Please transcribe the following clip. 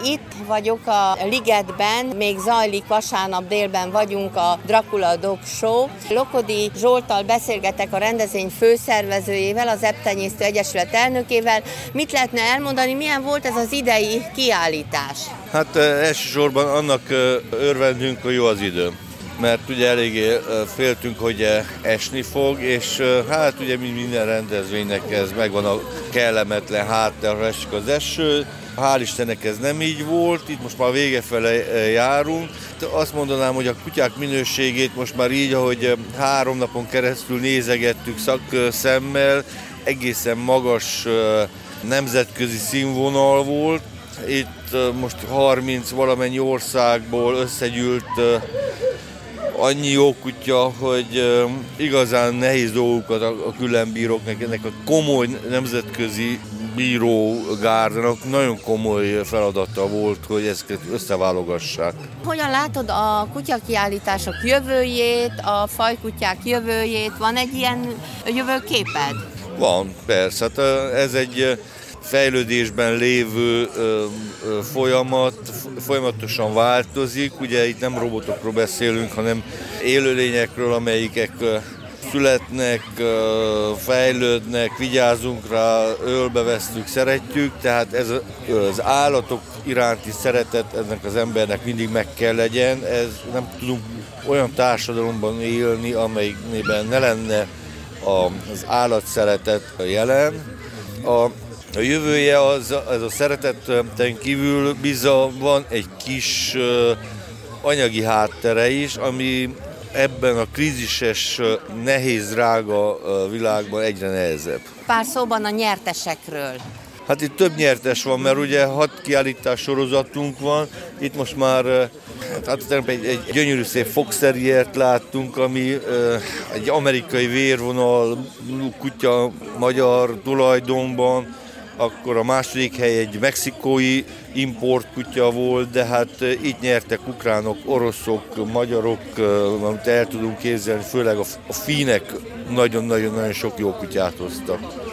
Itt vagyok a Ligetben, még zajlik, vasárnap délben vagyunk a Dracula Dog Show. Lokodi Zsolttal beszélgetek, a rendezvény főszervezőjével, az Ebbtenyésztő Egyesület elnökével. Mit lehetne elmondani, milyen volt ez az idei kiállítás? Hát elsősorban annak örvendünk, hogy jó az idő. Mert ugye eléggé féltünk, hogy esni fog, és hát ugye minden rendezvénynek ez megvan a kellemetlen háttere, esik az eső. Hál' Istennek ez nem így volt, itt most már vége fele járunk. Azt mondanám, hogy a kutyák minőségét most már így, ahogy 3 napon keresztül nézegettük szakszemmel, egészen magas nemzetközi színvonal volt. Itt most 30 valamennyi országból összegyűlt annyi jó kutya, hogy igazán nehéz dolgokat a különbíróknak, ennek a komoly nemzetközi bírógárdának nagyon komoly feladata volt, hogy ezt összeválogassák. Hogyan látod a kutyakiállítások jövőjét, a fajkutyák jövőjét? Van egy ilyen jövőképed? Van, persze. Hát ez egy fejlődésben lévő folyamat, folyamatosan változik. Ugye itt nem robotokról beszélünk, hanem élőlényekről, amelyikek születnek, fejlődnek, vigyázunk rá, ölbevesztük, szeretjük, tehát ez az állatok iránti szeretet ennek az embernek mindig meg kell legyen. Ez nem tudunk olyan társadalomban élni, amelyikben ne lenne az állatszeretet jelen. A jövője ez a szereteten kívül bizony van egy kis anyagi háttere is, ami ebben a krízises, nehéz, drága világban egyre nehezebb. Pár szóban a nyertesekről. Hát itt több nyertes van, mert ugye 6 kiállítás sorozatunk van. Itt most már egy gyönyörű szép Fox Terriert láttunk, ami egy amerikai vérvonal kutya magyar tulajdonban. Akkor a második hely egy mexikói importkutya volt, de hát itt nyertek ukránok, oroszok, magyarok, amit el tudunk képzelni, főleg a finnek nagyon-nagyon sok jó kutyát hoztak.